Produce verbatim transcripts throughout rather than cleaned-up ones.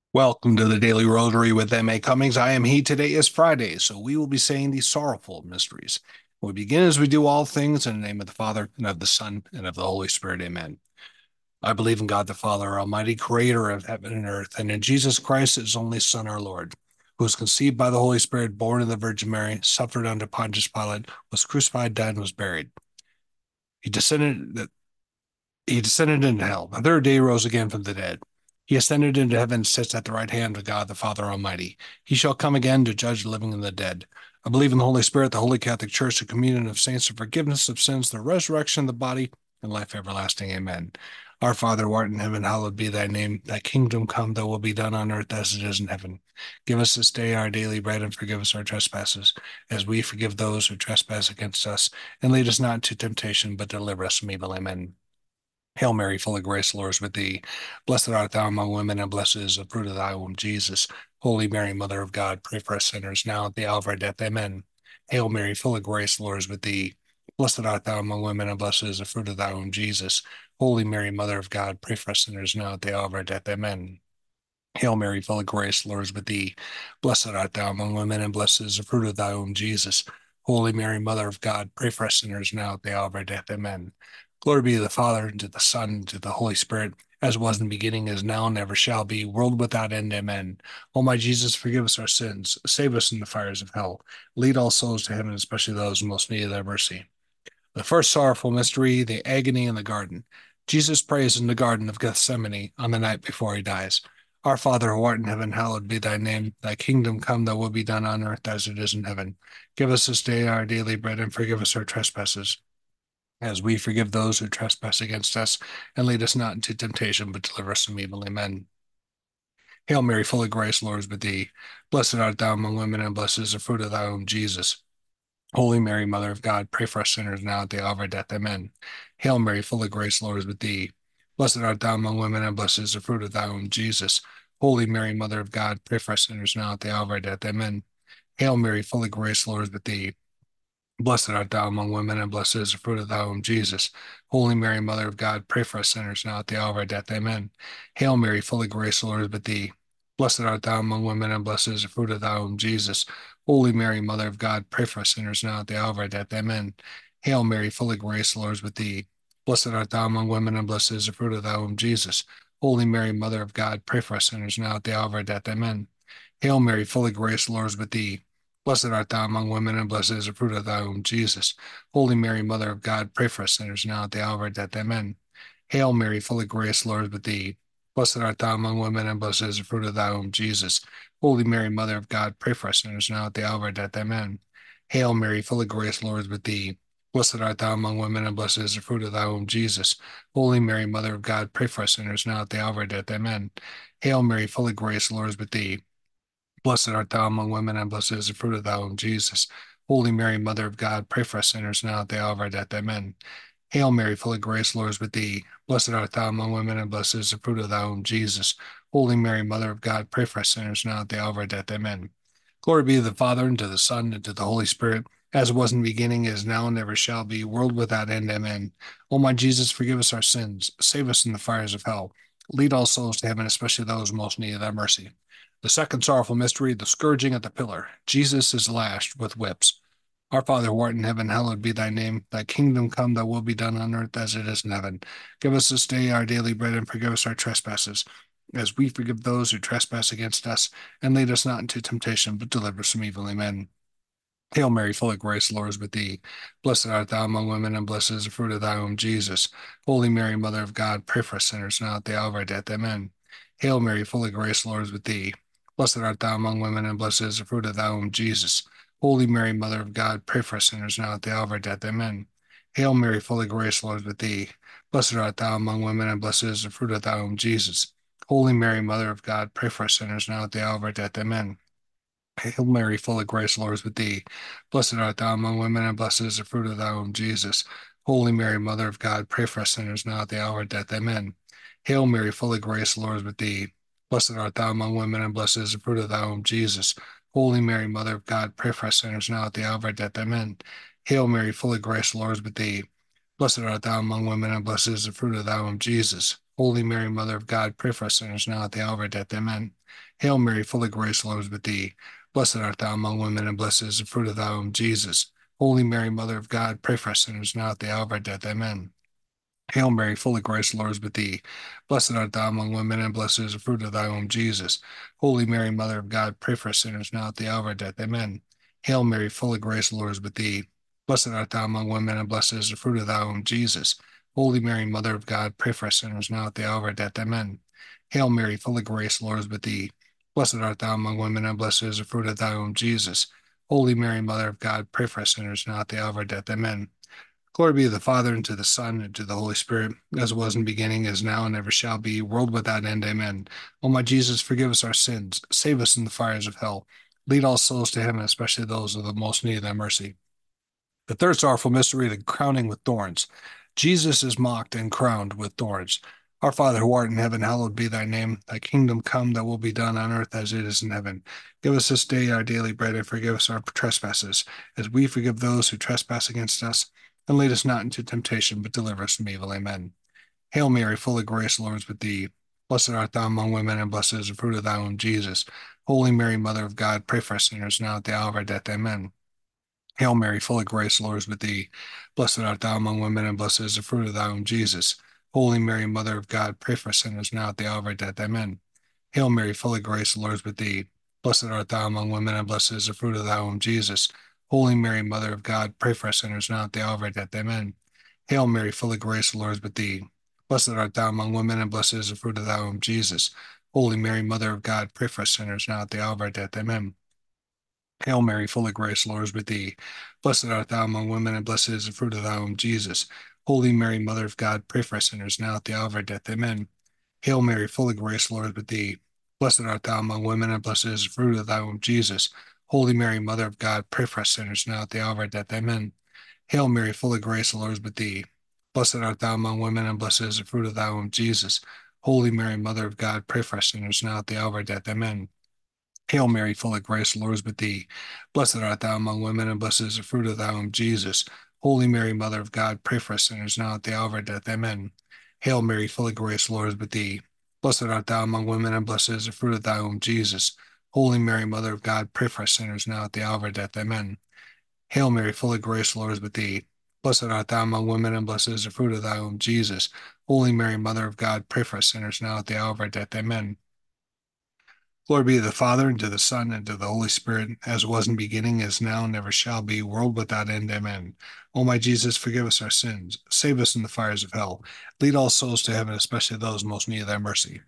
Welcome to the Daily Rosary with M A Cummings. I am he. Today is Friday, so we will be saying these sorrowful mysteries. We begin as we do all things in the name of the Father, and of the Son, and of the Holy Spirit. Amen. I believe in God the Father, Almighty, creator of heaven and earth, and in Jesus Christ, his only Son, our Lord, who was conceived by the Holy Spirit, born of the Virgin Mary, suffered under Pontius Pilate, was crucified, died, and was buried. He descended He descended into hell. The third day he rose again from the dead. He ascended into heaven and sits at the right hand of God the Father Almighty. He shall come again to judge the living and the dead. I believe in the Holy Spirit, the Holy Catholic Church, the communion of saints, the forgiveness of sins, the resurrection of the body, and life everlasting. Amen. Our Father, who art in heaven, hallowed be thy name. Thy kingdom come, thy will be done on earth as it is in heaven. Give us this day our daily bread, and forgive us our trespasses, as we forgive those who trespass against us. And lead us not into temptation, but deliver us from evil. Amen. Hail Mary, full of grace, the Lord is with thee. Blessed art thou among women, and blessed is the fruit of thy womb, Jesus. Holy Mary, Mother of God, pray for us sinners, now at the hour of our death. Amen. Hail Mary, full of grace, the Lord is with thee. Blessed art thou among women, and blessed is the fruit of thy womb, Jesus. Holy Mary, Mother of God, pray for us sinners, now at the hour of our death. Amen. Hail Mary, full of grace, the Lord is with thee. Blessed art thou among women, and blessed is the fruit of thy womb, Jesus. Holy Mary, Mother of God, pray for us sinners now at the hour of our death. Amen. Glory be to the Father, and to the Son, and to the Holy Spirit, as was in the beginning, is now, and ever shall be, world without end. Amen. O my Jesus, forgive us our sins, save us from the fires of hell, lead all souls to heaven, especially those who most need thy mercy. The first sorrowful mystery, the agony in the garden. Jesus prays in the Garden of Gethsemane on the night before he dies. Our Father who art in heaven, hallowed be thy name. Thy kingdom come, thy will be done on earth as it is in heaven. Give us this day our daily bread, and forgive us our trespasses, as we forgive those who trespass against us. And lead us not into temptation, but deliver us from evil. Amen. Hail Mary, full of grace, the Lord is with thee. Blessed art thou among women, and blessed is the fruit of thy womb, Jesus. Holy Mary, Mother of God, pray for us sinners now at the hour of our death. Amen. Hail Mary, full of grace, the Lord is with thee. Blessed art thou among women, and blessed is the fruit of thy womb, Jesus. Holy Mary, Mother of God, pray for us sinners now at the hour of our death. Amen. Hail Mary, full of grace, the Lord is with thee. Blessed art thou among women, and blessed is the fruit of thy womb, Jesus. Holy Mary, Mother of God, pray for us sinners now at the hour of our death. Amen. Hail Mary, full of grace, the Lord is with thee. Blessed art thou among women, and blessed is the fruit of thy womb, Jesus. Holy Mary, Mother of God, pray for us sinners now at the hour of our death. Amen. Hail Mary, full of grace, the Lord is with thee. Blessed art thou among women, and blessed is the fruit of thy womb, Jesus. Holy Mary, Mother of God, pray for us sinners now at the hour of our death. Amen. Hail Mary, full of grace, the Lord is with thee. Blessed art thou among women, and blessed is the fruit of thy womb, Jesus. Holy Mary, Mother of God, pray for us sinners now at the hour of our death. Amen. Hail Mary, full of grace, the Lord is with thee. Blessed art thou among women, and blessed is the fruit of thy womb, Jesus. Holy Mary, Mother of God, pray for us sinners now at the hour of our death. Amen. Hail Mary, full of grace, the Lord is with thee. Blessed art thou among women, and blessed is the fruit of thy womb, Jesus. Holy Mary, Mother of God, pray for us sinners now at the hour of our death. Amen. Hail Mary, full of grace, the Lord is with thee. Blessed art thou among women, and blessed is the fruit of thy womb, Jesus. Holy Mary, Mother of God, pray for us sinners now at the hour of our death. Amen. Hail Mary, full of grace, the Lord is with thee. Blessed art thou among women, and blessed is the fruit of thy womb, Jesus. Holy Mary, Mother of God, pray for us sinners now at the hour of our death. Amen. Glory be to the Father, and to the Son, and to the Holy Spirit, as it was in the beginning, is now, and ever shall be, world without end. Amen. O my Jesus, forgive us our sins, save us from the fires of hell, lead all souls to heaven, especially those most in need of thy mercy. The second sorrowful mystery, the scourging at the pillar. Jesus is lashed with whips. Our Father who art in heaven, hallowed be thy name. Thy kingdom come, thy will be done on earth as it is in heaven. Give us this day our daily bread, and forgive us our trespasses, as we forgive those who trespass against us. And lead us not into temptation, but deliver us from evil. Amen. Hail Mary, full of grace, the Lord is with thee. Blessed art thou among women, and blessed is the fruit of thy womb, Jesus. Holy Mary, Mother of God, pray for us sinners now at the hour of our death. Amen. Hail Mary, full of grace, the Lord is with thee. Blessed art thou among women, and blessed is the fruit of thy womb, Jesus. Holy Mary, Mother of God, pray for us sinners now at the hour of our death. Amen. Hail Mary, full of grace, the Lord is with thee. Blessed art thou among women, and blessed is the fruit of thy womb, Jesus. Holy Mary, Mother of God, pray for us sinners now at the hour of our death. Amen. Hail Mary, full of grace, the Lord is with thee. Blessed art thou among women, and blessed is the fruit of thy womb, Jesus. Holy Mary, Mother of God, pray for us sinners now at the hour of death. Amen. Hail Mary, full of grace, the Lord is with thee. Blessed art thou among women, and blessed is the fruit of thy womb, Jesus. Holy Mary, Mother of God, pray for us sinners now at the hour of our death. Amen. Hail Mary, full of grace, the Lord is with thee. Blessed art thou among women, and blessed is the fruit of thy womb, Jesus. Holy Mary, Mother of God, pray for us sinners now at the hour of our death. Amen. Hail Mary, full of grace, the Lord is with thee. Blessed art thou among women, and blessed is the fruit of thy womb, Jesus. Holy Mary, Mother of God, pray for us sinners now at the hour of our death. Amen. Hail Mary, full of grace, the Lord is with thee. Blessed art thou among women, and blessed is the fruit of thy womb, Jesus. Holy Mary, Mother of God, pray for us sinners now at the hour of our death. Amen. Hail Mary, full of grace, the Lord is with thee. Blessed art thou among women, and blessed is the fruit of thy womb, Jesus. Holy Mary, Mother of God, pray for us sinners now at the hour of our death. Amen. Hail Mary, full of grace, the Lord is with thee. Blessed art thou among women, and blessed is the fruit of thy womb, Jesus. Holy Mary, Mother of God, pray for us sinners now at the hour of our death. Amen. Glory be to the Father, and to the Son, and to the Holy Spirit, as it was in the beginning, is now, and ever shall be, world without end. Amen. O my Jesus, forgive us our sins, save us in the fires of hell, lead all souls to heaven, especially those of the most need of thy mercy. The third sorrowful mystery, the crowning with thorns. Jesus is mocked and crowned with thorns. Our Father who art in heaven, hallowed be thy name. Thy kingdom come, thy will be done on earth as it is in heaven. Give us this day our daily bread, and forgive us our trespasses, as we forgive those who trespass against us. And lead us not into temptation, but deliver us from evil. Amen. Hail Mary, full of grace, the Lord is with thee. Blessed art thou among women, and blessed is the fruit of thy womb, Jesus. Holy Mary, Mother of God, pray for us sinners now at the hour of our death. Amen. Hail Mary, full of grace, the Lord is with thee. Blessed art thou among women, and blessed is the fruit of thy womb, Jesus. Holy Mary, Mother of God, pray for us sinners now at the hour of our death. Amen. Hail Mary, full of grace, the Lord is with thee. Blessed art thou among women, and blessed is the fruit of thy womb, Jesus. Holy Mary, Mother of God, pray for us sinners now at the hour of our death. Amen. Hail Mary, full of grace, the Lord is with thee. Blessed art thou among women, and blessed is the fruit of thy womb, Jesus. Holy Mary, Mother of God, pray for us sinners now at the hour of our death. Amen. Hail Mary, full of grace, the Lord is with thee. Blessed art thou among women, and blessed is the fruit of thy womb, Jesus. Holy Mary, Mother of God, pray for us sinners now at the hour of our death. Amen. Hail Mary, full of grace, the Lord is with thee. Blessed art thou among women, and blessed is the fruit of thy womb, Jesus. Holy Mary, Mother of God, pray for us sinners now at the hour of our death. Amen. Hail Mary, full of grace, the Lord is with thee. Blessed art thou among women, and blessed is the fruit of thy womb, Jesus. Holy Mary, Mother of God, pray for us sinners now at the hour of our death. Amen. Hail Mary, full of grace, the Lord is with thee. Blessed art thou among women, and blessed is the fruit of thy womb, Jesus. Holy Mary, Mother of God, pray for us sinners now at the hour of our death. Amen. Hail Mary, full of grace, the Lord is with thee. Blessed art thou among women, and blessed is the fruit of thy womb, Jesus. Holy Mary, Mother of God, pray for us sinners now at the hour of our death. Amen. Hail Mary, full of grace, the Lord is with thee. Blessed art thou among women, and blessed is the fruit of thy womb, Jesus. Holy Mary, Mother of God, pray for us sinners now at the hour of our death. Amen. Glory be to the Father, and to the Son, and to the Holy Spirit, as was in the beginning, is now, and ever shall be, world without end. Amen. O my Jesus, forgive us our sins, save us in the fires of hell, lead all souls to heaven, especially those most need of thy mercy.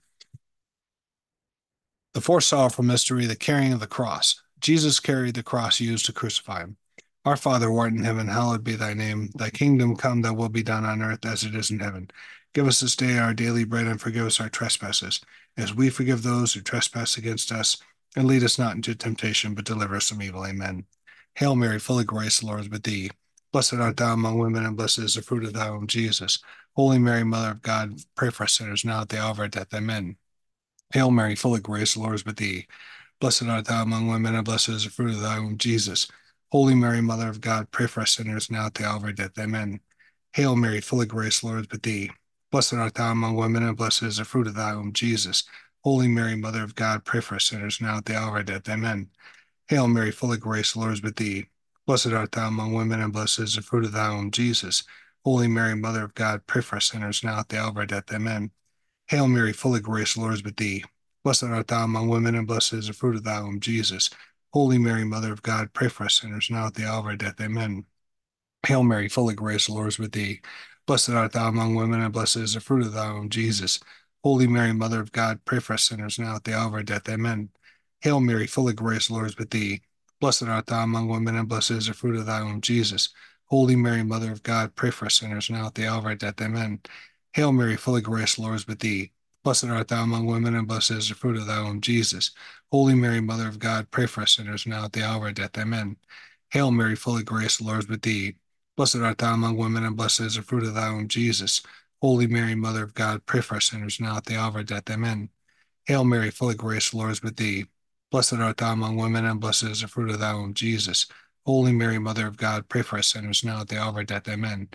The fourth sorrowful mystery, the carrying of the cross. Jesus carried the cross used to crucify him. Our Father, who art in heaven, hallowed be thy name. Thy kingdom come, thy will be done on earth as it is in heaven. Give us this day our daily bread, and forgive us our trespasses, as we forgive those who trespass against us. And lead us not into temptation, but deliver us from evil. Amen. Hail Mary, full of grace, the Lord is with thee. Blessed art thou among women, and blessed is the fruit of thy womb, Jesus. Holy Mary, Mother of God, pray for us sinners now at the hour of our death. Amen. Hail Mary, full of grace, the Lord is with thee. Blessed art thou among women, and blessed is the fruit of thy womb, Jesus. Holy Mary, Mother of God, pray for us sinners now at the hour of our death. Amen. Hail Mary, full of grace, the Lord is with thee. Blessed art thou among women, and blessed is the fruit of thy womb, Jesus. Holy Mary, Mother of God, pray for us sinners now at the hour of our death. Amen. Hail Mary, full of grace, the Lord is with thee. Blessed art thou among women, and blessed is the fruit of thy womb, Jesus. Holy Mary, Mother of God, pray for us sinners now at the hour of our death. Amen. Hail Mary, full of grace, the Lord is with thee. Blessed art thou among women, and blessed is the fruit of thy womb, Jesus. Holy Mary, Mother of God, pray for us sinners now at the hour of our death. Amen. Hail Mary, full of grace, the Lord is with thee. Blessed art thou among women, and blessed is the fruit of thy womb, Jesus. Holy Mary, Mother of God, pray for us sinners now at the hour of our death. Amen. Hail Mary, full of grace, the Lord is with thee. Blessed art thou among women, and blessed is the fruit of thy womb, Jesus. Holy Mary, Mother of God, pray for us sinners now at the hour of our death. Amen. Hail Mary, full of grace, the Lord is with thee. Blessed art thou among women, and blessed is the fruit of thy womb, Jesus. Holy Mary, Mother of God, pray for us sinners now at the hour of our death. Amen. Hail Mary, full of grace, the Lord is with thee. Blessed art thou among women, and blessed is the fruit of thy womb, Jesus. Holy Mary, Mother of God, pray for us sinners now at the hour of our death. Amen. Hail Mary, full of grace, the Lord is with thee. Blessed art thou among women, and blessed is the fruit of thy womb, Jesus. Holy Mary, Mother of God, pray for us sinners now at the hour of our death. Amen.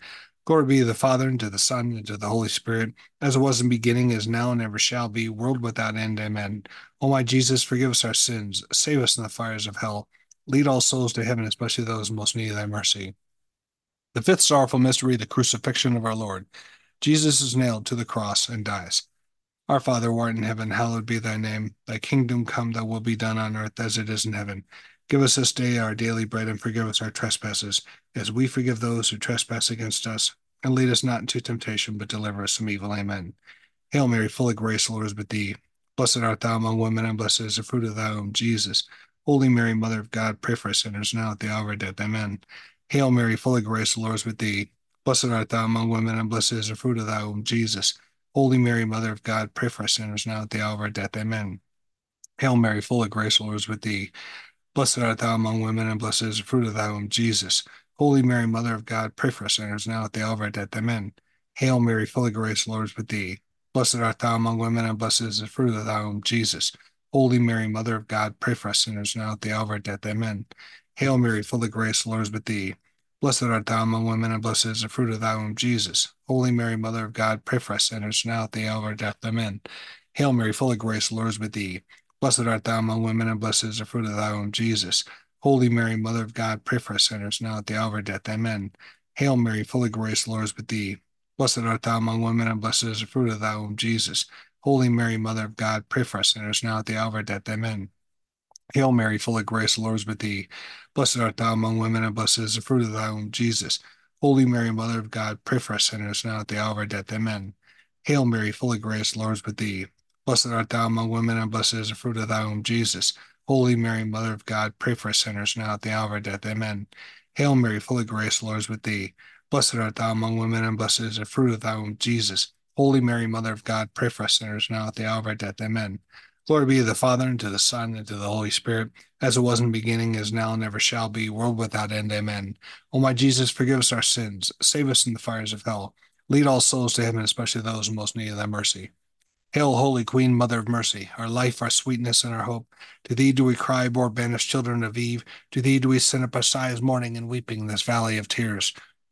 Glory be to the Father, and to the Son, and to the Holy Spirit, as it was in the beginning, is now, and ever shall be, world without end. Amen. O my Jesus, forgive us our sins, save us from the fires of hell, lead all souls to heaven, especially those most need thy mercy. The fifth sorrowful mystery, the crucifixion of our Lord. Jesus is nailed to the cross and dies. Our Father, who art in heaven, hallowed be thy name. Thy kingdom come, thy will be done on earth as it is in heaven. Give us this day our daily bread, and forgive us our trespasses, as we forgive those who trespass against us. And lead us not into temptation, but deliver us from evil. Amen. Hail Mary, full of grace, the Lord is with thee. Blessed art thou among women, and blessed is the fruit of thy womb, Jesus. Holy Mary, Mother of God, pray for us sinners, now at the hour of our death. Amen. Hail Mary, full of grace, the Lord is with thee. Blessed art thou among women, and blessed is the fruit of thy womb, Jesus. Holy Mary, Mother of God, pray for us sinners, now at the hour of our death. Amen. Hail Mary, full of grace, the Lord is with thee. Blessed art thou among women, and blessed is the fruit of thy womb, Jesus. Holy Mary, Mother of God, pray for us sinners, now at the hour of our death. Amen. Hail Mary, full of grace, the Lord is with thee. Blessed art thou among women, and blessed is the fruit of thy womb, Jesus. Holy Mary, Mother of God, pray for us sinners, now at the hour of our death. Amen. Hail Mary, full of grace, the Lord is with thee. Blessed art thou among women, and blessed is the fruit of thy womb, Jesus. Holy Mary, Mother of God, pray for us sinners, now at the hour of our death. Amen. Hail Mary, full of grace, the Lord is with thee. Blessed art thou among women, and blessed is the fruit of thy womb, Jesus. Holy Mary, Mother of God, pray for us sinners, now at the hour of our death. Amen. Hail Mary, full of grace, the Lord is with thee. Blessed art thou among women, and blessed is the fruit of thy womb, Jesus. Holy Mary, Mother of God, pray for us sinners, now at the hour of our death. Amen. Hail Mary, full of grace, the Lord is with thee. Blessed art thou among women, and blessed is the fruit of thy womb, Jesus. Holy Mary, Mother of God, pray for us sinners, now at the hour of our death. Amen. Hail Mary, full of grace, the Lord is with thee. Blessed art thou among women, and blessed is the fruit of thy womb, Jesus. Holy Mary, Mother of God, pray for us sinners, now at the hour of our death. Amen. Hail Mary, full of grace, the Lord is with thee. Blessed art thou among women, and blessed is the fruit of thy womb, Jesus. Holy Mary, Mother of God, pray for us sinners, now at the hour of our death. Amen. Glory be to the Father, and to the Son, and to the Holy Spirit, as it was in the beginning, is now, and ever shall be, world without end. Amen. O my Jesus, forgive us our sins, save us from the fires of hell, lead all souls to heaven, especially those who most need thy mercy. Hail, Holy Queen, Mother of Mercy, our life, our sweetness, and our hope. To thee do we cry, poor banished children of Eve. To thee do we send up our sighs, mourning and weeping in this valley of tears.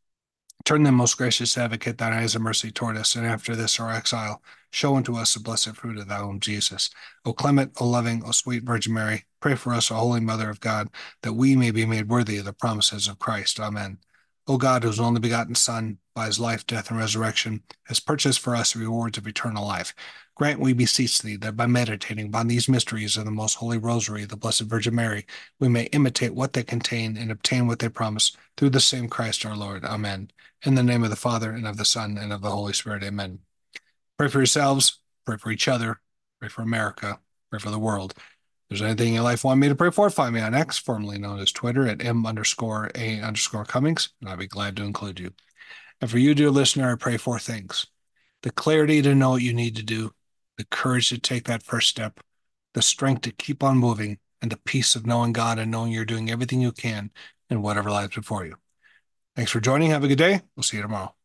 Turn then, most gracious Advocate, thine eyes of mercy toward us, and after this our exile, show unto us the blessed fruit of thy womb, Jesus. O clement, O loving, O sweet Virgin Mary, pray for us, O Holy Mother of God, that we may be made worthy of the promises of Christ. Amen. O God, whose only begotten Son, by his life, death, and resurrection, has purchased for us the rewards of eternal life, grant, we beseech thee, that by meditating upon these mysteries of the most holy rosary of the Blessed Virgin Mary, we may imitate what they contain and obtain what they promise, through the same Christ our Lord. Amen. In the name of the Father, and of the Son, and of the Holy Spirit. Amen. Pray for yourselves, pray for each other, pray for America, pray for the world. If there's anything in your life you want me to pray for, find me on X, formerly known as Twitter, at M underscore A underscore Cummings, and I'll be glad to include you. And for you, dear listener, I pray four things: the clarity to know what you need to do, the courage to take that first step, the strength to keep on moving, and the peace of knowing God and knowing you're doing everything you can in whatever lies before you. Thanks for joining. Have a good day. We'll see you tomorrow.